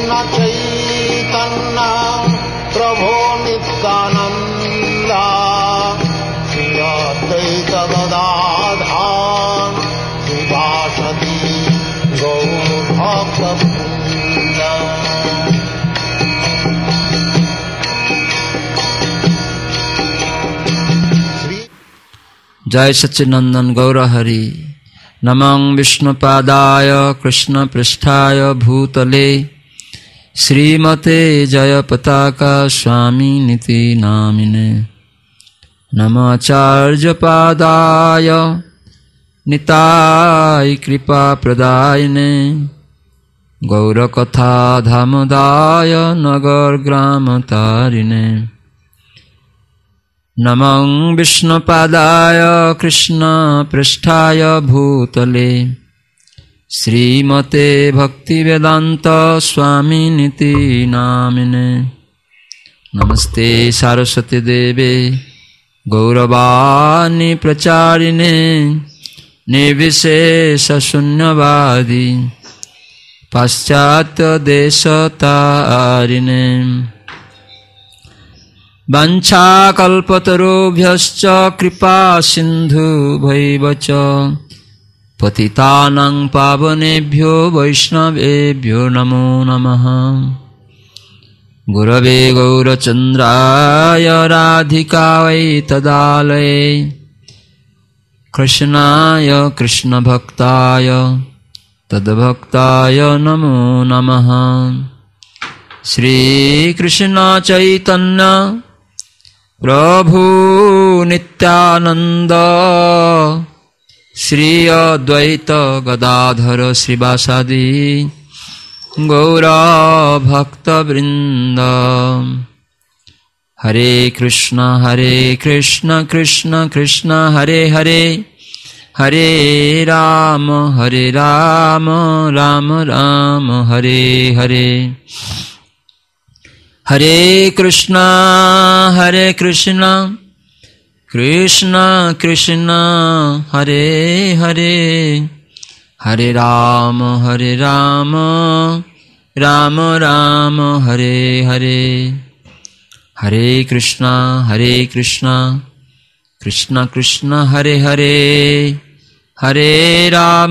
चैतन्य प्रभो नित्यानंद श्री अद्वैत गदाधर श्रीवासदि गौर भक्तवृंद। जय सच्चिदानंद गौर हरि। नमः विष्णुपादाय कृष्ण पृष्ठाय भूतले श्रीमते जय पताका स्वामी नीति नामिने। नमः आचार्य पादाय निताय कृपा प्रदायिने गौर कथा धामदाय नगर ग्राम तारिणे। नमः विष्णुपादाय कृष्ण पृष्ठाय भूतले श्रीमते भक्तिवेदांत स्वामी नीति नामिने। नमस्ते सरस्वती देवे गौरवाणी प्रचारिणे निर्विशेष शून्यवादी पाश्चात्य देशतारिणे। वंशाकल्पतरुभ्यश्च कृपा सिन्धुभैव च पतितानां पावनेभ्यो वैष्णवेभ्यो नमो नमः। गुरवे गौरचन्द्राय राधिकायै तदालये कृष्णाय कृष्णभक्ताय तद्भक्ताय नमो नमः। श्रीकृष्ण चैतन्य प्रभु नित्यानंद श्री अद्वैत गदाधर श्रीवासादि गौर भक्तवृंद। हरे कृष्ण कृष्ण कृष्ण हरे हरे हरे राम राम राम हरे हरे। हरे कृष्ण कृष्ण कृष्ण हरे हरे हरे राम राम राम हरे हरे। हरे कृष्ण कृष्ण कृष्ण हरे हरे हरे राम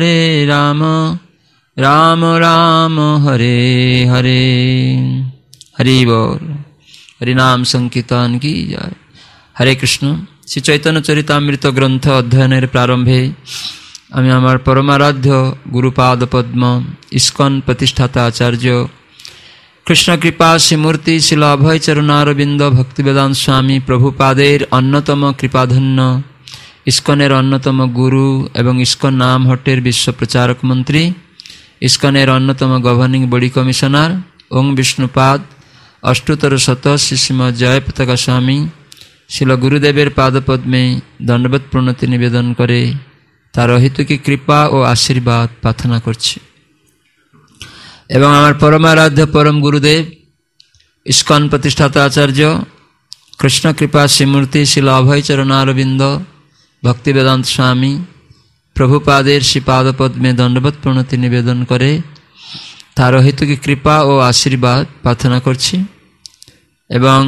राम राम हरे हरे। हरि बोल। हरि नाम संकीर्तन की जय। हरे कृष्ण। श्री चैतन्य चरितामृत ग्रंथ अध्ययन प्रारंभे आमी आमार परमाराध्य गुरुपाद पद्म इस्कन प्रतिष्ठाता आचार्य कृष्ण कृपा श्रीमूर्ति शिल अभय चरणारविंद भक्तिवेदांत स्वामी प्रभुपादेर अन्यतम कृपाधन्य इस्कनेर अन्यतम गुरु एवं इस्कन नाम हटेर विश्व प्रचारक मंत्री इस्कनेर अन्यतम गवर्निंग बॉडी कमिशनर ओं विष्णुपाद अष्टोत्तर शत श्री श्रीमद जय पताका स्वामी शिल गुरुदेवेर पादपद्मे दंडवत प्रणति निवेदन करे तार हेतुकी कृपा और आशीर्वाद प्रार्थना करछि। एवं आमार परमाराध्य परम गुरुदेव इस्कन प्रतिष्ठाता आचार्य कृष्ण कृपा श्रीमूर्ति शिल अभय चरणारविंद भक्तिवेदांत स्वामी प्रभुपादेर श्रीपादपद में दंडवत प्रणति निवेदन करे तार हेतुकी कृपा और आशीर्वाद प्रार्थना करछि। एवं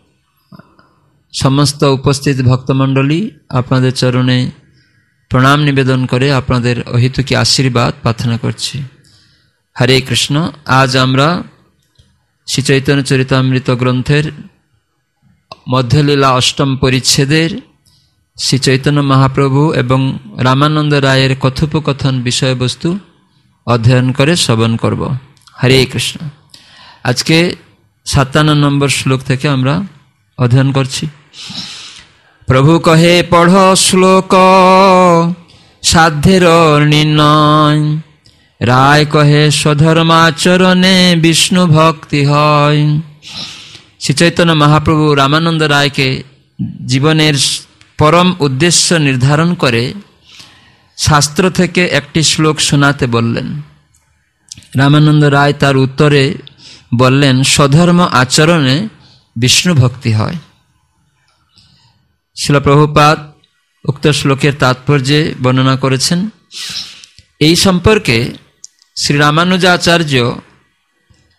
समस्त उपस्थित भक्तमंडली आपनादेर चरणे प्रणाम निवेदन करे आपनादेर अहेतुकी आशीर्वाद प्रार्थना करछि। हरे कृष्ण। आज आमरा श्री चैतन्य चरितामृत ग्रंथेर मध्यलीला अष्टम परिच्छेदेर श्री चैतन्य महाप्रभु एवं रामानंद रायर कथोपकथन विषय वस्तु अध्ययन करे श्रवण करब। हरे कृष्ण। आज के 57 नम्बर श्लोक थेके आमरा अध्ययन करछि। प्रभु कहे पढ़ श्लोक साध्येर निर्णय राय कहे स्वधर्माचरणे विष्णु भक्ति है। श्री चैतन्य महाप्रभु रामानंद राय के जीवनेर परम उद्देश्य निर्धारण करे शास्त्र थेके एकटी श्लोक शोनाते बोललेन। रामानंद राय तार उत्तरे बोललेन स्वधर्म आचरणे विष्णु भक्ति है। श्रील प्रभुपाद उक्त श्लोकेर तात्पर्य वर्णना करेছেন। এই সম্পর্কে শ্রী রামানুজাচার্য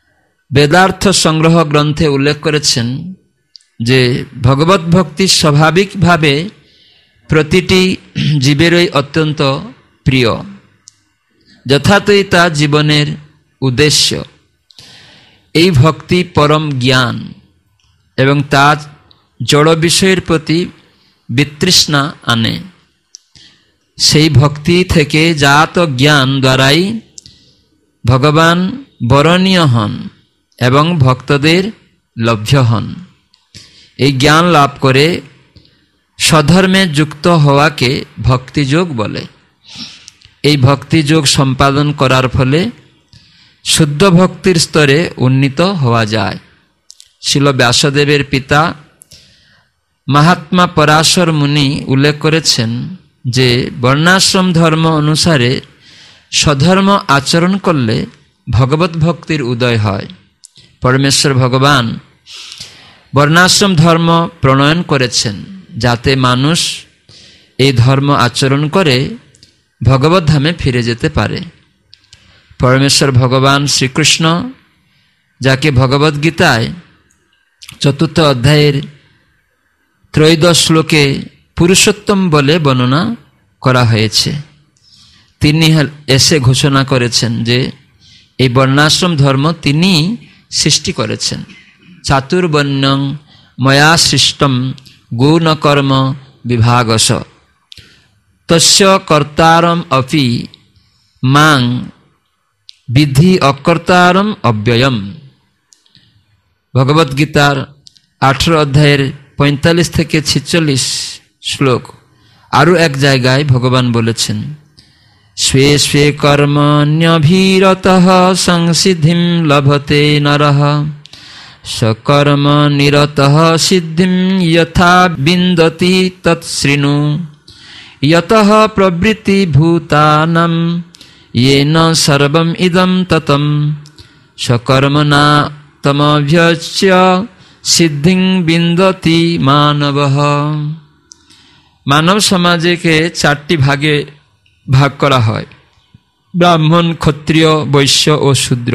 বেদার্থ সংগ্রহ গ্রন্থে উল্লেখ করেছেন যে ভগবত ভক্তি স্বাভাবিকভাবে প্রতিটি জীবেরই অত্যন্ত প্রিয়, যথার্থই তা জীবনের উদ্দেশ্য। এই ভক্তি পরম জ্ঞান এবং তা জড় বিষয়ের প্রতি বিতৃষ্ণা আনে। সেই ভক্তি থেকে জাত জ্ঞান দ্বারাই ভগবান বরণীয় হন এবং ভক্তদের লভ্য হন। এই জ্ঞান লাভ করে স্বধর্মে যুক্ত হওয়াকে ভক্তিযোগ বলে। এই ভক্তিযোগ সম্পাদন করার ফলে শুদ্ধ ভক্তির স্তরে উন্নীত হওয়া যায়। শিল ব্যাসদেবের পিতা মহাত্মা পরাশর মুনি উল্লেখ করেছেন যে বর্ণাশ্রম ধর্ম অনুসারে স্বধর্ম আচরণ করলে ভগবত ভক্তির উদয় হয়। পরমেশ্বর ভগবান বর্ণাশ্রম ধর্ম প্রণয়ন করেছেন যাতে মানুষ এই ধর্ম আচরণ করে ভগবত ধামে ফিরে যেতে পারে। পরমেশ্বর ভগবান শ্রীকৃষ্ণ, যাকে ভগবদ গীতায় 4th অধ্যায়ের 13 শ্লোকে পুরুষোত্তম বলে বর্ণনা করা হয়েছে, তিনি এসে ঘোষণা করেছেন যে এই বর্ণাশ্রম ধর্ম তিনি সৃষ্টি করেছেন। চাতুর্বর্ণ্যং ময়া সৃষ্টম গুণকর্ম বিভাগস তস্য কর্তারম অপি মাং বিধি অকর্তারম অব্যয়ম। ভগবদ্গীতার 18 অধ্যায়ের 45 থেকে 46 শ্লোক। আরও এক জায়গায় ভগবান বলেছেন, স্বে স্বে কর্মণ্যভিরতঃ সংসিদ্ধিম লভতে নরঃ সকর্ম নিরতঃ সিদ্ধিম যথা বিন্দতি তৎশৃণু যতঃ প্রবৃত্তি ভূতানাং येन सर्वम् इदं ततं सकर्मणा तमभ्यस्य सिद्धिं बिन्दति मानवः। মানব সমাজকে 4টি ভাগে ভাগ করা হয়: ব্রাহ্মণ, ক্ষত্রিয়, বৈশ্য ও শূদ্র।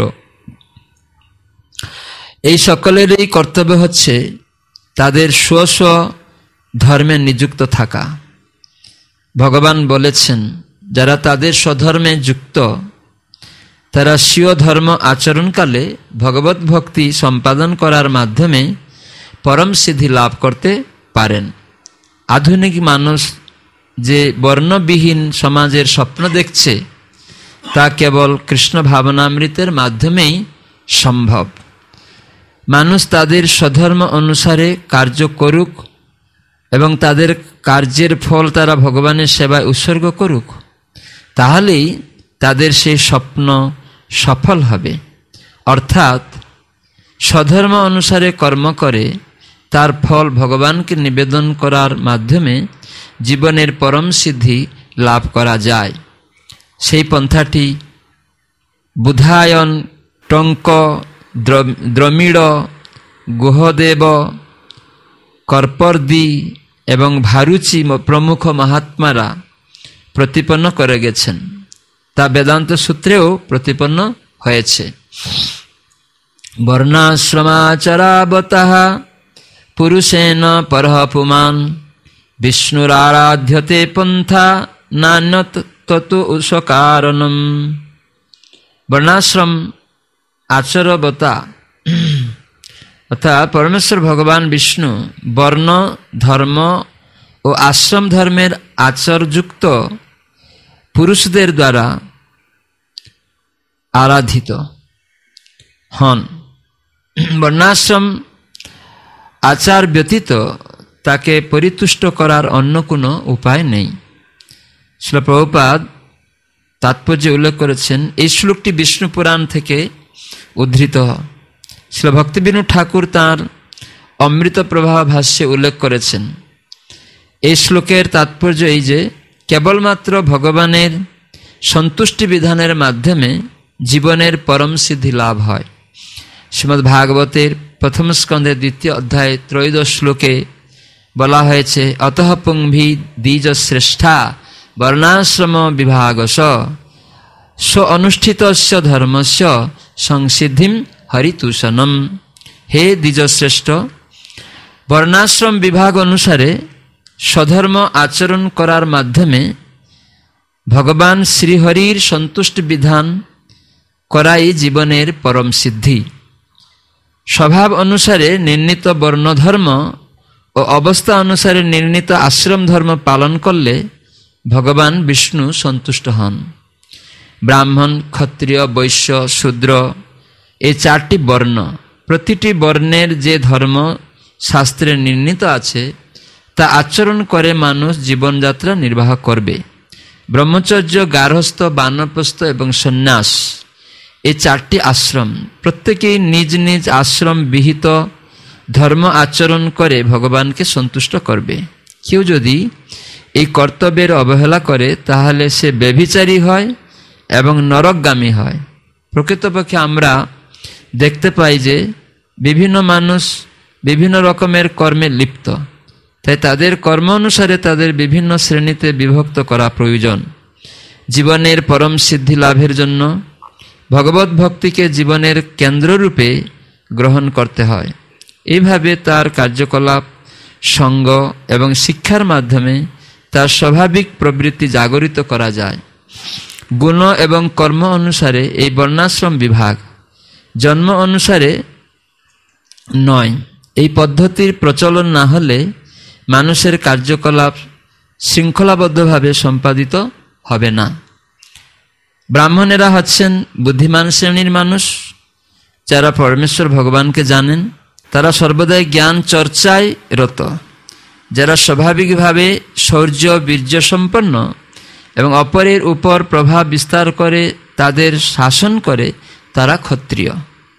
এই সকলেরই কর্তব্য হচ্ছে তাদের স্ব স্ব ধর্মে নিযুক্ত থাকা। ভগবান বলেছেন, যারা তাদের স্বধর্মে যুক্ত তারা স্বীয় ধর্ম আচরণকালে ভগবত ভক্তি সম্পাদন করার মাধ্যমে পরম সিদ্ধি লাভ করতে পারেন। আধুনিক মানুষ যে বর্ণবিহীন সমাজের স্বপ্ন দেখছে তা কেবল কৃষ্ণ ভাবনামৃতের মাধ্যমেই সম্ভব। মানুষ তাদের স্বধর্ম অনুসারে কার্য করুক এবং তাদের কার্যের ফল তারা ভগবানের সেবায় উৎসর্গ করুক, তাহলেই তাদের সেই স্বপ্ন সফল হবে। অর্থাৎ স্বধর্ম অনুসারে কর্ম করে তার ফল ভগবানকে নিবেদন করার মাধ্যমে জীবনের পরম সিদ্ধি লাভ করা যায়। সেই পন্থাটি বুধায়ন, টঙ্ক, দ্রমিড়, গুহদেব, কর্পর্দি এবং ভারুচি প্রমুখ মহাত্মারা প্রতিপন্ন করে গেছেন। তা বেদান্ত সূত্রেও প্রতিপন্ন হয়েছে। বর্ণাশ্রমাচরাবতঃ পুরুষেণ পরঃ পুমান বিষ্ণুরারাধ্যতে পন্থা নান্যত ততু সকারণম। বর্ণাশ্রম আচরবতা অর্থাৎ পরমেশ্বর ভগবান বিষ্ণু বর্ণ ধর্ম ও আশ্রম ধর্মের আচরযুক্ত পুরুষদের দ্বারা আরাধিত হন। বর্ণাশ্রম আচার ব্যতীত তাকে পরিতুষ্ট করার অন্য কোনো উপায় নেই। শ্রীল প্রভুপাদ তাৎপর্য উল্লেখ করেছেন। এই শ্লোকটি বিষ্ণু পুরাণ থেকে উদ্ধৃত। শ্রীল ভক্তিবিনোদ ঠাকুর তাঁর অমৃত প্রবাহ ভাষ্যে উল্লেখ করেছেন, এই শ্লোকের তাৎপর্য এই যে কেবলমাত্র ভগবানের সন্তুষ্টি বিধানের মাধ্যমে জীবনের পরম সিদ্ধি লাভ হয়। শ্রীমদ্ ভাগবতের 1ম স্কন্ধের 2য় অধ্যায় 13 শ্লোকে বলা হয়েছে, অতঃ পুংভি দ্বিজ শ্রেষ্ঠা বর্ণাশ্রম বিভাগস স্ব অনুষ্ঠিতস্য ধর্মস্য সংসিদ্ধিম হরিতূষণম। হে দ্বিজশ্রেষ্ঠ, বর্ণাশ্রম বিভাগ অনুসারে স্বধর্ম আচরণ করার মাধ্যমে ভগবান শ্রীহরির সন্তুষ্টি বিধান করাই জীবনের পরম সিদ্ধি। স্বভাব অনুসারে নির্ণীত বর্ণধর্ম ও অবস্থা অনুসারে নির্ণীত আশ্রম ধর্ম পালন করলে ভগবান বিষ্ণু সন্তুষ্ট হন। ব্রাহ্মণ, ক্ষত্রিয়, বৈশ্য, শূদ্র এই 4টি বর্ণ, প্রতিটি বর্ণের যে ধর্ম শাস্ত্রে নির্ণীত আছে তা আচরণ করে মানুষ জীবনযাত্রা নির্বাহ করবে। ব্রহ্মচর্য, গার্হস্থ, বানপ্রস্থ এবং সন্ন্যাস এই 4টি আশ্রম প্রত্যেকেই নিজ নিজ আশ্রম বিহিত ধর্ম আচরণ করে ভগবানকে সন্তুষ্ট করবে। কেউ যদি এই কর্তব্যের অবহেলা করে তাহলে সে ব্যভিচারী হয় এবং নরকগামী হয়। প্রকৃতপক্ষে আমরা দেখতে পাই যে বিভিন্ন মানুষ বিভিন্ন রকমের কর্মে লিপ্ত, তাই তাদের কর্ম অনুসারে তাদের বিভিন্ন শ্রেণীতে বিভক্ত করা প্রয়োজন। জীবনের পরম সিদ্ধি লাভের জন্য ভগবত ভক্তিকে জীবনের কেন্দ্ররূপে গ্রহণ করতে হয়। এইভাবে তার কার্যকলাপ, সঙ্গ এবং শিক্ষার মাধ্যমে তার স্বাভাবিক প্রবৃত্তি জাগরিত করা যায়। গুণ এবং কর্ম অনুসারে এই বর্ণাশ্রম বিভাগ, জন্ম অনুসারে নয়। এই পদ্ধতির প্রচলন না হলে মানুষের কার্যকলাপ শৃঙ্খলাবদ্ধভাবে সম্পাদিত হবে না। ব্রাহ্মণেরা হচ্ছেন বুদ্ধিমান শ্রেণীর মানুষ, যারা পরমেশ্বর ভগবানকে জানেন। তারা সর্বদাই জ্ঞান চর্চায় রত। যারা স্বাভাবিকভাবে শৌর্য, বীর্য সম্পন্ন এবং অপরের উপর প্রভাব বিস্তার করে তাদের শাসন করে, তারা ক্ষত্রিয়।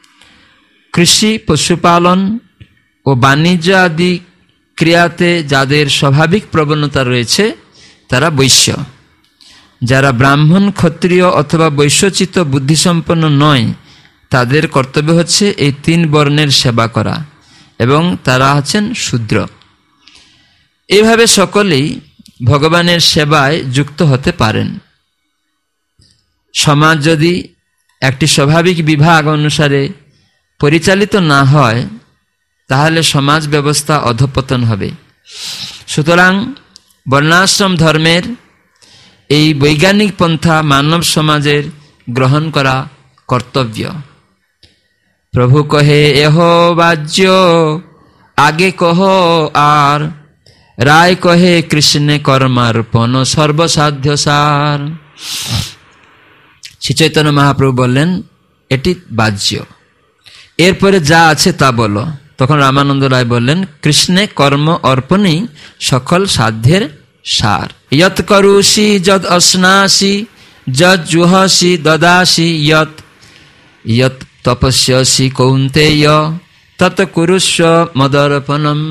কৃষি, পশুপালন ও বাণিজ্য আদি ক্রিয়াতে যাদের স্বাভাবিক প্রবণতা রয়েছে তারা বৈশ্য। যারা ব্রাহ্মণ, ক্ষত্রিয় অথবা বৈশ্যচিত্ত বুদ্ধিসম্পন্ন নয় তাদের কর্তব্য হচ্ছে এই 3 বর্ণের সেবা করা, এবং তারা হচ্ছেন শূদ্র। এইভাবে সকলেই ভগবানের সেবায় যুক্ত হতে পারেন। সমাজ যদি একটি স্বাভাবিক বিভাগ অনুসারে পরিচালিত না হয় তাহলে সমাজ ব্যবস্থা অধঃপতন হবে। সুতরাং বর্ণাশ্রম ধর্মের এই বৈজ্ঞানিক পন্থা মানব সমাজের গ্রহণ করা কর্তব্য। প্রভু কহে এহ বাজ্য আগে কহ আর, রায় কহে কৃষ্ণে কর্মার্পণ সর্বসাধ্য সার। শ্রী চৈতন্য মহাপ্রভু বললেন এটি বাজ্য, এরপরে যা আছে তা বলো। তখন রামানন্দ রায় বললেন কৃষ্ণে কর্ম অর্পণই সকল সাধ্যের সার। যৎ করুষি যদ অশ্নাসি যৎ জুহসি দদাসি যৎ যৎ তপস্যসি কৌন্তেয় তৎ কুরুষ্ব মদর্পণম।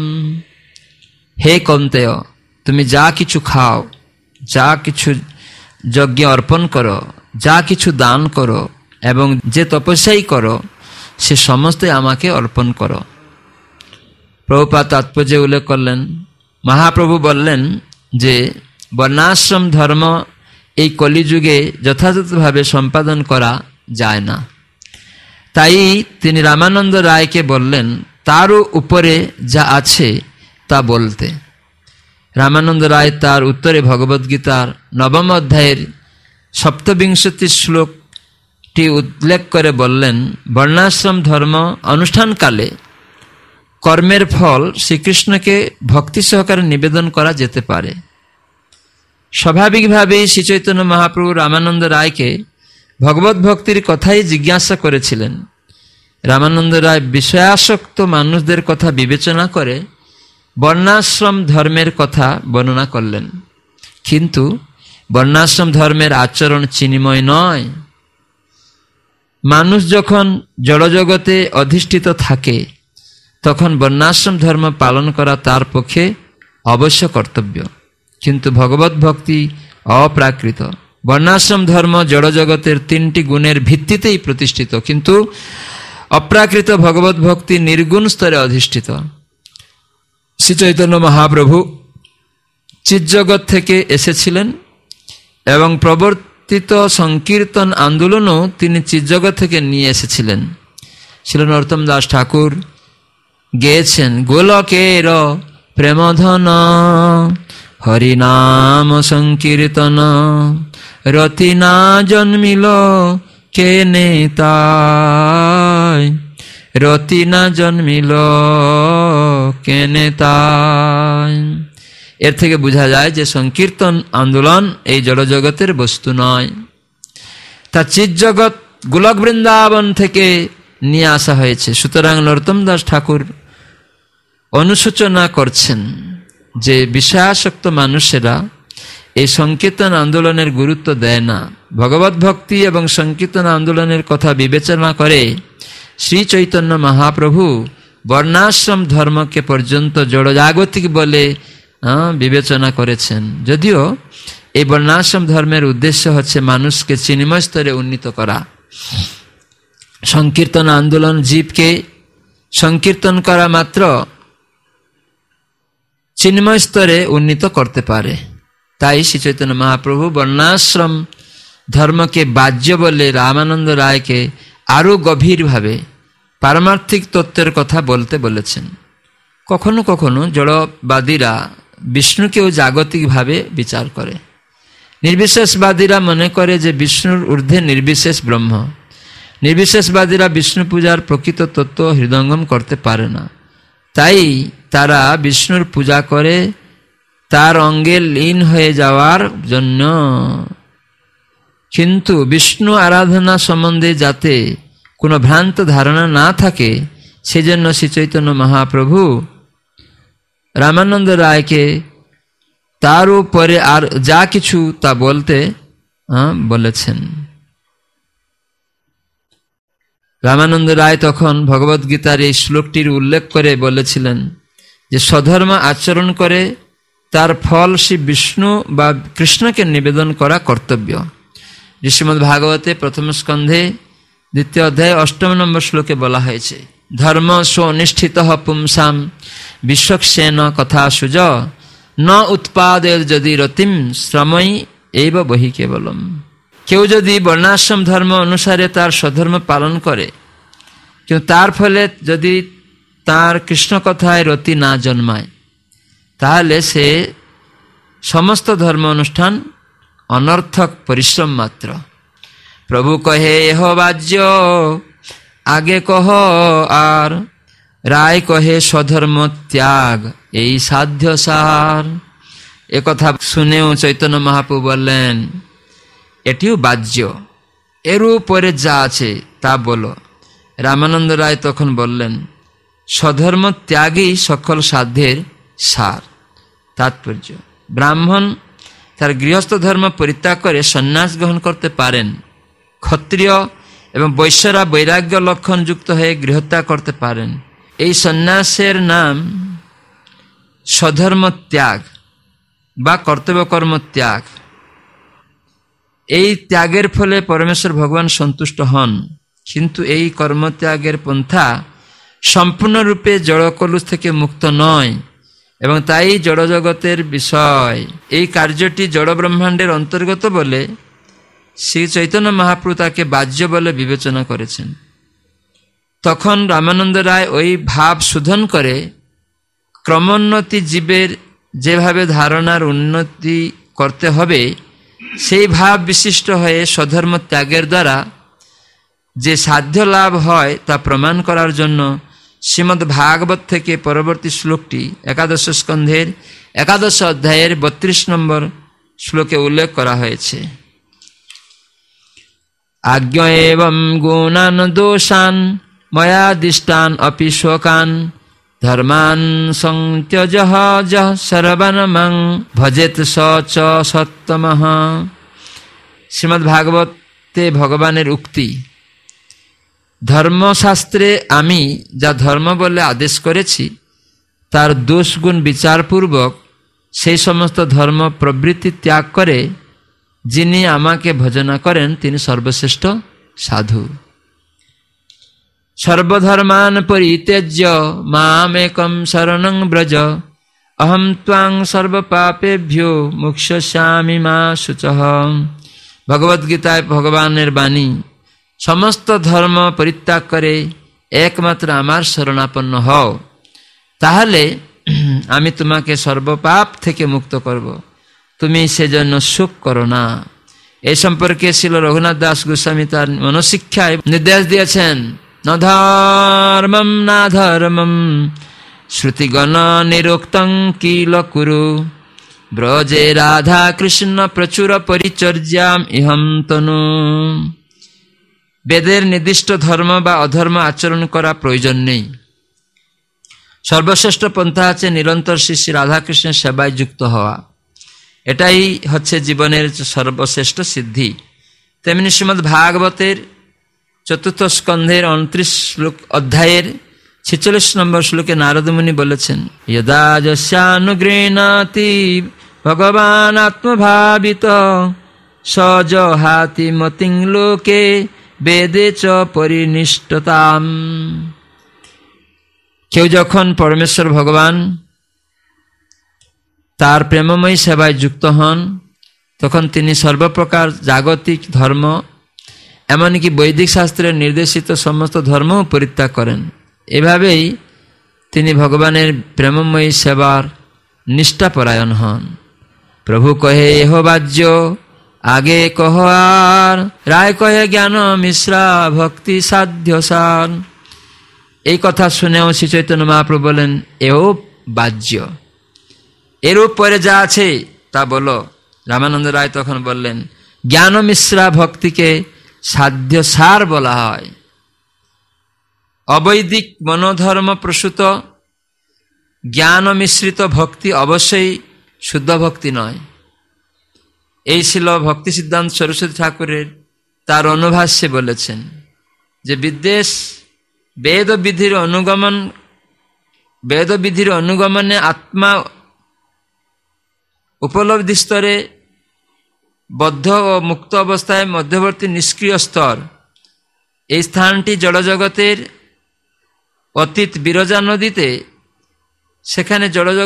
হে কৌন্তেয়, তুমি যা কিছু খাও, যা কিছু যজ্ঞ অর্পণ করো, যা কিছু দান করো এবং যে তপস্যাই করো সে সমস্তই আমাকে অর্পণ করো। প্রভুপাদ তাৎপর্য উল্লেখ করলেন। মহাপ্রভু বললেন যে বর্ণাশ্রম ধর্ম এই কলিযুগে যথাযথভাবে সম্পাদন করা যায় না। তাই তিনি রামানন্দ রায়কে বললেন তারও উপরে যা আছে তা বলতে। রামানন্দ রায় তার উত্তরে ভগবদ্গীতার 9ম অধ্যায়ের 27 শ্লোকটি উল্লেখ করে বললেন, বর্ণাশ্রম ধর্ম অনুষ্ঠানকালে কর্মের ফল শ্রীকৃষ্ণকে ভক্তি সহকারে নিবেদন করা যেতে পারে। স্বাভাবিকভাবেই শ্রী চৈতন্য মহাপ্রভু রামানন্দ রায়কে ভগবত ভক্তির কথাই জিজ্ঞাসা করেছিলেন। রামানন্দ রায় বিষয়াসক্ত মানুষদের কথা বিবেচনা করে বর্ণাশ্রম ধর্মের কথা বর্ণনা করলেন। কিন্তু বর্ণাশ্রম ধর্মের আচরণ চিন্ময় নয়। মানুষ যখন জড়জগতে অধিষ্ঠিত থাকে তখন বর্ণাশ্রম ধর্ম পালন করা তার পক্ষে অবশ্য কর্তব্য। কিন্তু ভগবত ভক্তি অপ্রাকৃত। বর্ণাশ্রম ধর্ম জড়জগতের 3টি গুণের ভিত্তিতেই প্রতিষ্ঠিত, কিন্তু অপ্রাকৃত ভগবত ভক্তি নির্গুণ স্তরে অধিষ্ঠিত। শ্রী চৈতন্য মহাপ্রভু চিৎজগৎ থেকে এসেছিলেন এবং প্রবর্তিত সংকীর্তন আন্দোলনও তিনি চিৎজগৎ থেকে নিয়ে এসেছিলেন। শ্রীল নরোত্তম দাস ঠাকুর গেয়েছেন, গোলকের প্রেমধন হরিনাম সংকীর্তন রতি না জন্মিল কে নেতায়, রতি না জন্মিল কে নেতায়। এর থেকে বোঝা যায় যে সংকীর্তন আন্দোলন এই জড়জগতের বস্তু নয়, তা চিৎ জগৎ গোলক বৃন্দাবন থেকে নিয়ে আসা হয়েছে। সুতরাং নরোত্তম দাস ঠাকুর অনুসূচনা করছেন যে বিষয়াসক্ত মানুষেরা এই সংকীর্তন আন্দোলনের গুরুত্ব দেয় না। ভগবত ভক্তি এবং সংকীর্তন আন্দোলনের কথা বিবেচনা করে শ্রী চৈতন্য মহাপ্রভু বর্ণাশ্রম ধর্মকে পর্যন্ত জড়জাগতিক বলে বিবেচনা করেছেন, যদিও এই বর্ণাশ্রম ধর্মের উদ্দেশ্য হচ্ছে মানুষকে চিন্ময় স্তরে উন্নীত করা। সংকীর্তন আন্দোলন জীবকে সংকীর্তন করা মাত্র চিন্ময় স্তরে উন্নীত করতে পারে। তাই শ্রী চৈতন্য মহাপ্রভু বর্ণাশ্রম ধর্মকে বাহ্য বলে রামানন্দ রায়কে আরো গভীরভাবে পারমার্থিক তত্ত্বের কথা বলতে বলেছেন। কখনো কখনো জড়বাদীরা বিষ্ণুকেও জাগতিকভাবে বিচার করে। নির্বিশেষবাদীরা মনে করে যে বিষ্ণুর ঊর্ধ্বে নির্বিশেষ ব্রহ্ম। নির্বিশেষবাদীরা বিষ্ণু পূজার প্রকৃত তত্ত্ব হৃদয়ঙ্গম করতে পারে না, তাই তারা বিষ্ণুর পূজা করে তার অঙ্গে লীন হয়ে যাওয়ার জন্য। কিন্তু বিষ্ণু আরাধনা সম্বন্ধে যাতে কোনো ভ্রান্ত ধারণা না থাকে, সেজন্য শ্রী চৈতন্য মহাপ্রভু রামানন্দ রায়কে তার উপরে আর যা কিছু তা বলতে বলেছেন। রামানন্দ রায় তখন ভগবদ গীতার এই শ্লোকটির উল্লেখ করে বলেছিলেন যে স্বধর্ম আচরণ করে তার ফল শ্রী বিষ্ণু বা কৃষ্ণকে নিবেদন করা কর্তব্য। শ্রীমদ্ ভাগবতে প্রথম স্কন্ধে 2য় অধ্যায় 8 নম্বর শ্লোকে বলা হয়েছে, ধর্ম স্বনিষ্ঠিত পুংসাম বিশ্বক্ষেন কথা সুজ ন উৎপাদে যদি রতিম শ্রমই এইব বহি কেবলম। কেউ যদি বর্ণাশ্রম ধর্ম অনুসারে তার স্বধর্ম পালন করে, কিন্তু তার ফলে যদি তার কৃষ্ণ কথায় রতি না জন্মায়, তাহলে সে সমস্ত ধর্ম অনুষ্ঠান অনর্থক পরিশ্রম মাত্র। প্রভু কহে এহ বাজ্য আগে কহ আর, রায় কহে স্বধর্ম ত্যাগ এই সাধ্য সার। একথা শুনেও চৈতন্য মহাপ্রভু বললেন এটিও বাহ্য, এর উপরে যা আছে তা বলো। রামানন্দ রায় তখন বললেন স্বধর্ম ত্যাগই সকল সাধ্যের সার। তাৎপর্য, ব্রাহ্মণ তার গৃহস্থ ধর্ম পরিত্যাগ করে সন্ন্যাস গ্রহণ করতে পারেন, ক্ষত্রিয় এবং বৈশ্যরা বৈরাগ্য লক্ষণ যুক্ত হয়ে গৃহত্যাগ করতে পারেন। এই সন্ন্যাসের নাম স্বধর্ম ত্যাগ বা কর্তব্য কর্ম ত্যাগ। এই ত্যাগের ফলে পরমেশ্বর ভগবান সন্তুষ্ট হন, কিন্তু এই কর্মত্যাগের পন্থা সম্পূর্ণরূপে জড়কলুষ থেকে মুক্ত নয় এবং তাই জড়জগতের বিষয়। এই কার্যটি জড় ব্রহ্মাণ্ডের অন্তর্গত বলে শ্রী চৈতন্য মহাপ্রভু তাকে বাহ্য বলে বিবেচনা করেছেন। তখন রামানন্দ রায় ওই ভাব শোধন করে ক্রমোন্নতি জীবের যেভাবে ধারণার উন্নতি করতে হবে, সেই ভাব বিশিষ্ট হয়ে স্বধর্ম ত্যাগের দ্বারা যে সাধ্য লাভ হয় তা প্রমাণ করার জন্য শ্রীমদ্ ভাগবত থেকে পরবর্তী শ্লোকটি 11 স্কন্ধের 11 অধ্যায়ের 32 নম্বর শ্লোকে উল্লেখ করা হয়েছে। আজ্ঞ এবং গুণান দোষান ময়া দিষ্টান অপি শোকান ধর্মান সংত্যজহ যহ সর্বনমং ভজেত স চ সত্তমঃ। শ্রীমদ্ ভাগবতে ভগবানের উক্তি, ধর্মশাস্ত্রে আমি যা ধর্ম বলে আদেশ করেছি তার দোষ গুণ বিচারপূর্বক সেই সমস্ত ধর্ম প্রবৃত্তি ত্যাগ করে যিনি আমাকে ভজনা করেন তিনি সর্বশ্রেষ্ঠ সাধু। সর্বধর্মান পরিত্যজ্য মামেকম শরণং ব্রজ অহম ত্বাং সর্বপাপেভ্যো মোক্ষয়িষ্যামি মা শুচঃ। ভগবদ্গীতায় ভগবানের বাণী, সমস্ত ধর্ম পরিত্যাগ করে একমাত্র আমার শরণাপন্ন হও, তাহলে আমি তোমাকে সর্বপাপ থেকে মুক্ত করব, তুমি সেজন্য সুখ করো না। এই সম্পর্কে ছিল রঘুনাথ দাস গোস্বামী তার মনশিক্ষায় নির্দেশ দিয়েছেন, ন ধর্মম না ধর্মম শ্রুতিগণ নিরুক্তং কিল কুরু ব্রজে রাধা কৃষ্ণ প্রচুর পরিচর্যাম ইহম তনু। বেদের নির্দিষ্ট ধর্ম বা অধর্ম আচরণ করা প্রয়োজন নেই। সর্বশ্রেষ্ঠ পন্থা আছে নিরন্তর শ্রী শ্রী রাধাকৃষ্ণের সেবায় যুক্ত হওয়া। এটাই হচ্ছে জীবনের সর্বশ্রেষ্ঠ সিদ্ধি। তেমনি শ্রীমদ্ ভাগবতের ৪র্থ স্কন্ধের ২৯ অধ্যায়ের ৪৬ নম্বর শ্লোকে নারদমুনি বলেছেন, যদা যস্যানুগৃহীণাতি ভগবান আত্মভাবিত সজহাতি মতিং লোকে বেদে চ পরিনিষ্ঠতাম। কেউ যখন পরমেশ্বর ভগবান তার প্রেমময়ী সেবায় যুক্ত হন, তখন তিনি সর্বপ্রকার জাগতিক ধর্ম, এমনকি বৈদিক শাস্ত্রের নির্দেশিত সমস্ত ধর্মও পরিত্যাগ করেন। এভাবেই তিনি ভগবানের প্রেমময়ী সেবার নিষ্ঠাপরায়ণ হন। প্রভু কহে এহ বাজ্য আগে কহ আর, রায় কহে জ্ঞান মিশ্রা ভক্তি সাধ্য সার। এই কথা শুনেও শ্রী চৈতন্য মহাপ্রভু বলেন, এও বাজ্য, এর উপরে যা আছে তা বলো। রামানন্দ রায় তখন বললেন, জ্ঞান মিশ্রা ভক্তিকে সাধ্য সার বলা হয়। অবৈদিক মনোধর্ম প্রসূত জ্ঞান মিশ্রিত ভক্তি অবশ্যই শুদ্ধ ভক্তি নয়। এই ছিল ভক্তি সিদ্ধান্ত সরস্বতী ঠাকুরের তার অনুভাষ্যে বলেছেন যে বেদবিধির অনুগমনে আত্মা উপলব্ধি স্তরে বদ্ধ ও মুক্ত অবস্থায় মধ্যবর্তী নিষ্ক্রিয় স্তর। এই স্থানটি জড়জগতের অতীত বিরজা নদীতে। সেখানে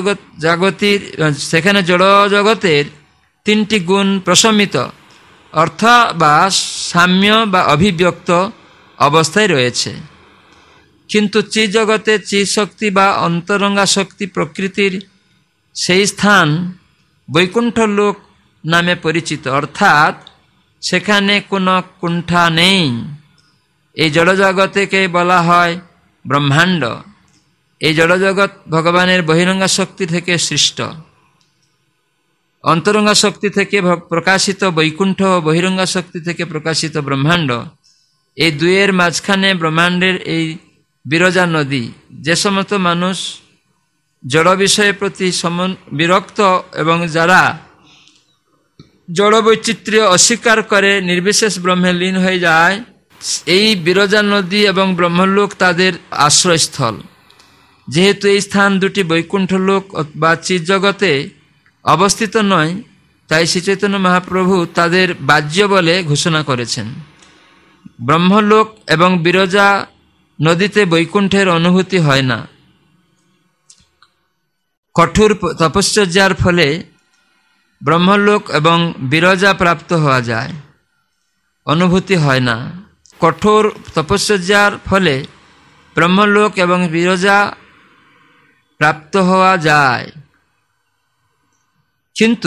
জড়জগতের 3টি গুণ প্রশমিত, অর্থ বা সাম্য বা অভিব্যক্ত অবস্থায় রয়েছে। কিন্তু চিজগতে চিশক্তি বা অন্তরঙ্গা শক্তি প্রকৃতির সেই স্থান বৈকুণ্ঠ লোক নামে পরিচিত, অর্থাৎ সেখানে কোনো কুণ্ঠা নেই। এই জড়জগতেকে বলা হয় ব্রহ্মাণ্ড। এই জড়জগৎ ভগবানের বহিরঙ্গা শক্তি থেকে সৃষ্ট। অন্তরঙ্গা শক্তি থেকে প্রকাশিত বৈকুণ্ঠ ও বহিরঙ্গা শক্তি থেকে প্রকাশিত ব্রহ্মাণ্ড, এই দুয়ের মাঝখানে ব্রহ্মাণ্ডের এই বিরজা নদী। যে সমস্ত মানুষ জড় বিষয়ের প্রতি বিরক্ত এবং যারা জড় বৈচিত্র্য অস্বীকার করে নির্বিশেষ ব্রহ্মে লীন হয়ে যায়, এই বিরজা নদী এবং ব্রহ্মলোক তাদের আশ্রয়স্থল। যেহেতু এই স্থান দুটি বৈকুণ্ঠ লোক বা চিৎজগতে অবস্থিত নয়, তাই শ্রী চৈতন্য মহাপ্রভু তাদের বাহ্য বলে ঘোষণা করেছেন। ব্রহ্মলোক এবং বিরজা নদীতে বৈকুণ্ঠের অনুভূতি হয় না। কঠোর তপশ্চর্যার ফলে ব্রহ্মলোক এবং বিরজা প্রাপ্ত হওয়া যায়, অনুভূতি হয় না। কঠোর তপশ্চর্যার ফলে ব্রহ্মলোক এবং বিরজা প্রাপ্ত হওয়া যায়, কিন্তু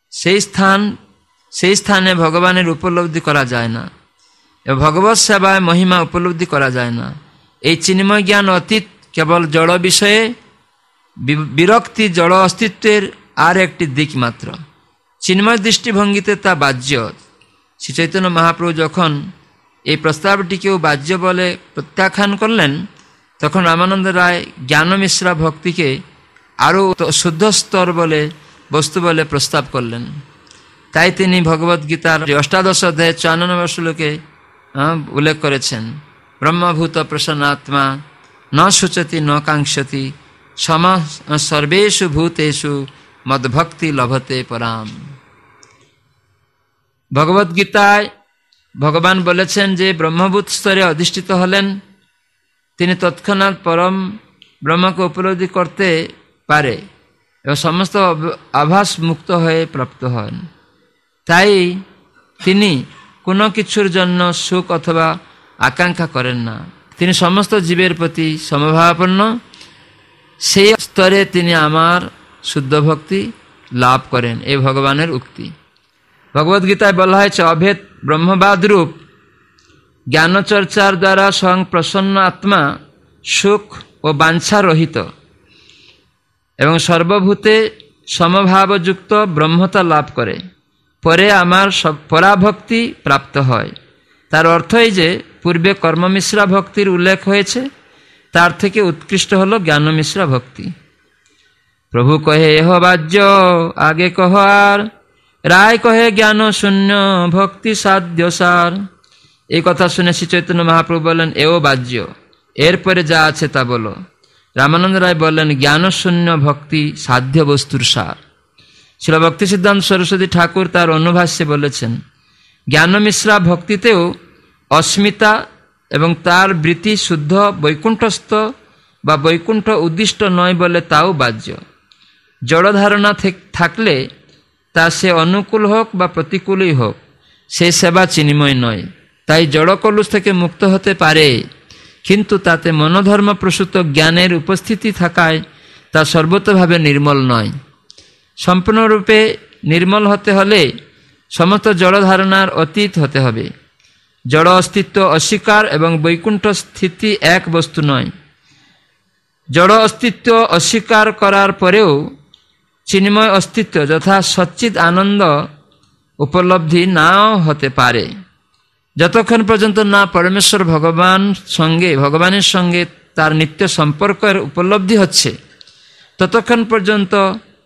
সেই স্থানে ভগবানের উপলব্ধি করা যায় না, ভগবৎ সেবায় মহিমা উপলব্ধি করা যায় না। এই চিন্ময় জ্ঞান অতীত কেবল জড় বিষয়ে বিরক্তি, জড় অস্তিত্বের আর একটি দিক মাত্র। চিন্ময় দৃষ্টিভঙ্গিতে তা বাহ্য। শ্রী চৈতন্য মহাপ্রভু যখন এই প্রস্তাবটিকেও বাহ্য বলে প্রত্যাখ্যান করলেন, তখন রামানন্দ রায় জ্ঞান মিশ্রা ভক্তিকে আরও শুদ্ধ স্তর বলে বস্তু বলে প্রস্তাব করলেন। তাই তিনি ভগবদ্গীতার ৮ অধ্যায় ৫৪ নম্বর শ্লোকে উল্লেখ করেছেন, ব্রহ্মভূত প্রসন্নাত্মা ন শুচতি ন কাঙ্ক্ষতি সম সর্বেষু ভূতেষু মদ্ভক্তি লভতে পরাম। ভগবদ্গীতায় ভগবান বলেছেন যে ব্রহ্মভূত স্তরে অধিষ্ঠিত হলেন তিনি তৎক্ষণাৎ পরম ব্রহ্মকে উপলব্ধি করতে পারে এবং সমস্ত আভাস মুক্ত হয়ে প্রাপ্ত হন। তাই তিনি কোনো কিছুর জন্য সুখ অথবা আকাঙ্ক্ষা করেন না। তিনি সমস্ত জীবের প্রতি সমভাবাপন্ন, সেই স্তরে তিনি আমার শুদ্ধ ভক্তি লাভ করেন। এই ভগবানের উক্তি। ভগবদ্গীতায় বলা হয়েছে, অভেদ ব্রহ্মবাদ রূপ জ্ঞানচর্চার দ্বারা স্বয়ং প্রসন্ন আত্মা সুখ ও বাঞ্ছা রহিত এবং সর্বভূতে সমভাবযুক্ত ব্রহ্মতা লাভ করে, পরে আমার পরাভক্তি প্রাপ্ত হয়। তার অর্থ এই যে পূর্বে কর্মমিশ্রা ভক্তির উল্লেখ হয়েছে, তার থেকে উৎকৃষ্ট হল জ্ঞানমিশ্রা ভক্তি। প্রভু কহে এহ বাজ্য আগে কহ আর, রায় কহে জ্ঞান শূন্য ভক্তি সাধ্য সার। এই কথা শুনে শ্রী চৈতন্য মহাপ্রভু বললেন, এও বাজ্য, এরপরে যা আছে তা বলো। রামানন্দ রায় বললেন, জ্ঞান শূন্য ভক্তি সাধ্য বস্তুর সার। শ্রীল ভক্তি সিদ্ধান্ত সরস্বতী ঠাকুর তার অনুভাষ্যে বলেছেন, জ্ঞানমিশ্রা ভক্তিতেও অস্মিতা এবং তার বৃত্তি শুদ্ধ বৈকুণ্ঠস্থ বা বৈকুণ্ঠ উদ্দিষ্ট নয় বলে তাও বাহ্য। জড় ধারণা থাকলে তা সে অনুকূল হোক বা প্রতিকূলই হোক, সে সেবা চিন্ময় নয়। তাই জড় কলুষ থেকে মুক্ত হতে পারে, কিন্তু তাতে মনোধর্ম প্রসূত জ্ঞানের উপস্থিতি থাকায় তা সর্বতভাবে নির্মল নয়। সম্পূর্ণরূপে নির্মল হতে হলে সমস্ত জড় ধারণার অতীত হতে হবে। জড় অস্তিত্ব অস্বীকার এবং বৈকুণ্ঠ স্থিতি এক বস্তু নয়। জড় অস্তিত্ব অস্বীকার করার পরেও চিন্ময় অস্তিত্ব যথা সচ্চিদ আনন্দ উপলব্ধি নাও হতে পারে। যতক্ষণ পর্যন্ত না পরমেশ্বর ভগবানের সঙ্গে তার নিত্য সম্পর্কের উপলব্ধি হচ্ছে, ততক্ষণ পর্যন্ত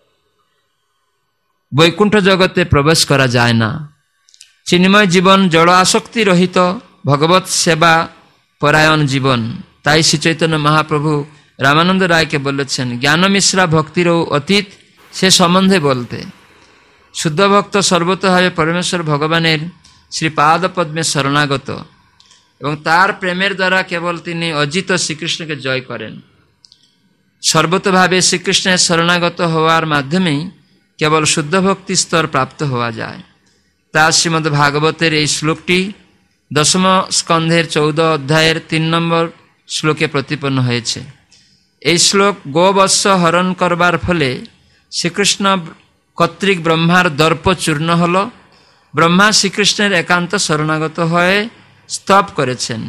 বৈকুণ্ঠ জগতে প্রবেশ করা যায় না। চিন্ময় জীবন জড় আসক্তি রহিত ভগবৎ সেবা পরায়ণ জীবন। তাই শ্রী চৈতন্য মহাপ্রভু রামানন্দ রায়কে বলেছেন, জ্ঞানমিশ্রা ভক্তিরও অতীত সে সম্বন্ধে বলতে। শুদ্ধ ভক্ত সর্বতভাবে পরমেশ্বর ভগবানের শ্রীপাদ পদ্মে শরণাগত এবং তার প্রেমের দ্বারা কেবল তিনি অজিত শ্রীকৃষ্ণকে জয় করেন। সর্বতভাবে শ্রীকৃষ্ণের শরণাগত হওয়ার মাধ্যমেই কেবল শুদ্ধ ভক্তি স্তর প্রাপ্ত হওয়া যায়। তার শ্রীমদ্ ভাগবতের এই শ্লোকটি 10ম স্কন্ধের 14 অধ্যায়ের 3 নম্বর শ্লোকে প্রতিপন্ন হয়েছে। এই শ্লোক গোবৎস হরণ করবার ফলে শ্রীকৃষ্ণ কর্তৃক ব্রহ্মার দর্প চূর্ণ হল। ব্রহ্মা শ্রীকৃষ্ণের একান্ত শরণাগত হয়ে স্তব করেছেন।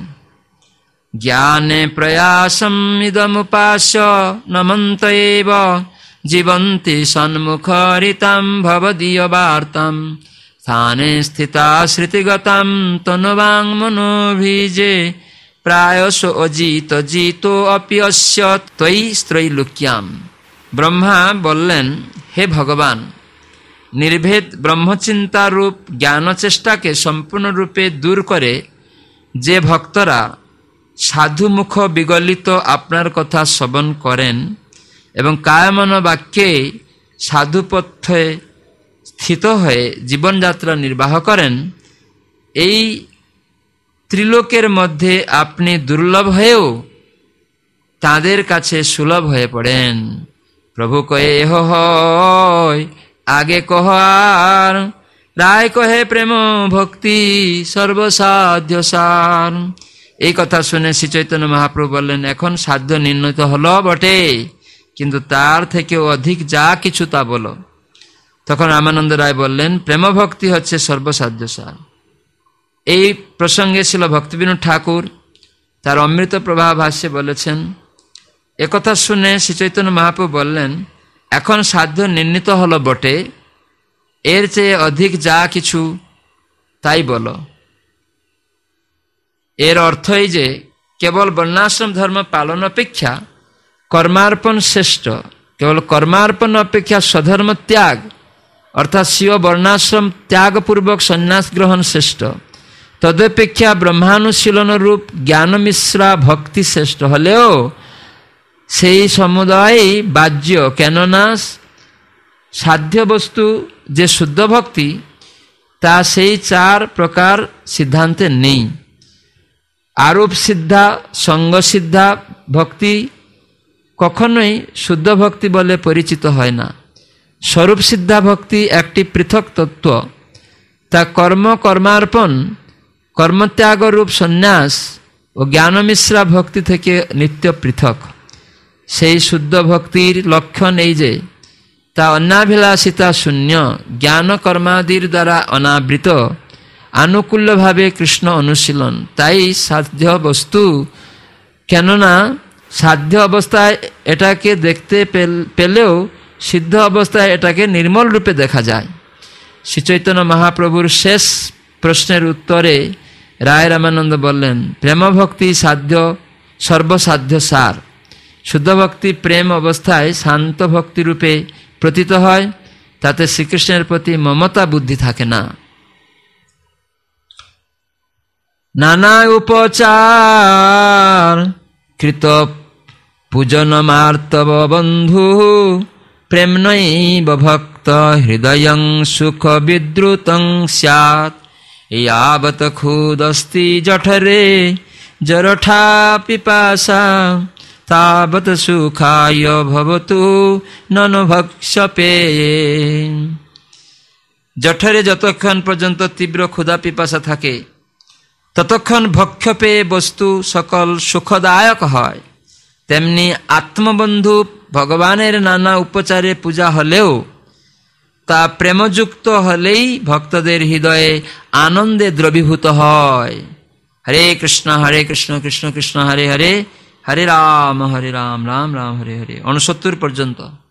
জ্ঞানে প্রয়াসম ইদমুপাস্য নমন্ত এব জীবন্তি সন্মুখরিতাম ভবদীয় বার্তাম স্থানে স্থিতা শ্রুতিগতাম তনুবাং মনোভিজে প্রায়শ অজিত জিতো অপ্যস্য ত্বয়ি স্ত্রৈলোক্যাম। ব্রহ্মা বললেন, হে ভগবান, নির্ভেদ ব্রহ্মচিন্তারূপ জ্ঞানচেষ্টাকে সম্পূর্ণরূপে দূর করে যে ভক্তরা সাধুমুখ বিগলিত আপনার কথা শ্রবণ করেন এবং কায়মন বাক্যে সাধুপথে স্থিত হয়ে জীবনযাত্রা নির্বাহ করেন, এই ত্রিলোকের মধ্যে আপনি দুর্লভ হয়েও তাদের কাছে সুলভ হয়ে পড়েন। প্রভু কয়ে এহ হয় আগে কহ আর, রায় কহে প্রেম ভক্তি সর্বসাধ্য সার। এই কথা শুনে শ্রী চৈতন্য মহাপ্রভু বললেন, এখন সাধ্য নির্ণীত হলো বটে, কিন্তু তার থেকেও অধিক যা কিছু তা বলো। তখন রামানন্দ রায় বললেন, প্রেম ভক্তি হচ্ছে সর্বসাধ্য সার। এই প্রসঙ্গে ছিল ভক্তিবিনোদ ঠাকুর তার অমৃত প্রবাহ ভাষ্যে বলেছেন, একথা শুনে শ্রী চৈতন্য মহাপ্রভু বললেন, এখন সাধ্য নির্ণীত হলো বটে, এর চেয়ে অধিক যা কিছু তাই বলো। এর অর্থই যে কেবল বর্ণাশ্রম ধর্ম পালন অপেক্ষা কর্মার্পণ শ্রেষ্ঠ, কেবল কর্মার্পণ অপেক্ষা স্বধর্ম ত্যাগ অর্থাৎ স্বীয় বর্ণাশ্রম ত্যাগপূর্বক সন্ন্যাস গ্রহণ শ্রেষ্ঠ। তদপেক্ষা ব্রহ্মানুশীলন রূপ জ্ঞানমিশ্রা ভক্তি শ্রেষ্ঠ হলেও সেই সমুদয়ই বাহ্য, কেননা সাধ্য বস্তু যে শুদ্ধ ভক্তি তা সেই 4 প্রকার সিদ্ধান্তে নেই। আরূপ সিদ্ধা সঙ্গ সিদ্ধা ভক্তি কখনোই শুদ্ধ ভক্তি বলে পরিচিত হয় না। স্বরূপ সিদ্ধা ভক্তি একটি পৃথক তত্ত্ব, তা কর্মার্পণ কর্মত্যাগ রূপ সন্ন্যাস ও ও জ্ঞানমিশ্রা ভক্তি থেকে নিত্য পৃথক। সেই শুদ্ধ ভক্তির লক্ষণ এই যে তা অন্যাভিলাষিতা শূন্য, জ্ঞান কর্মাদির দ্বারা অনাবৃত, আনুকূল্যভাবে কৃষ্ণ অনুশীলন। তাই সাধ্য বস্তু, কেননা সাধ্য অবস্থায় এটাকে দেখতে পেলেও সিদ্ধ অবস্থায় এটাকে নির্মল রূপে দেখা যায়। শ্রী চৈতন্য মহাপ্রভুর শেষ প্রশ্নের উত্তরে রায় রামানন্দ বললেন, প্রেম ভক্তি সাধ্য সর্বসাধ্য সার। শুদ্ধ ভক্তি প্রেম অবস্থায় শান্ত ভক্তি রূপে প্রতীত হয়, তাতে শ্রীকৃষ্ণের প্রতি মমতা বুদ্ধি থাকে না। নানা উপচার কৃত পূজনমার্তব বন্ধু, প্রেম নৈব ভক্ত হৃদয়ং সুখ বিদ্রুতং স্যাৎ। ইয়াবত ক্ষুদস্তি জঠরে জরঠা পিপাসা, তাবত সুখায় ভবতু ননু ভক্ষপে। জঠরে যতক্ষণ পর্যন্ত তীব্র ক্ষুধা পিপাসা থাকে ততক্ষণ ভক্ষপে বস্তু সকল সুখদায়ক হয়। তেমনি আত্মবন্ধু ভগবানের নানা উপচারে পূজা হলেও তা প্রেমযুক্ত হলেই ভক্তদের হৃদয়ে আনন্দে দ্রবীভূত হয়। হরে কৃষ্ণ কৃষ্ণ কৃষ্ণ হরে হরে, হরে রাম রাম রাম হরে হরে। 69 পর্যন্ত।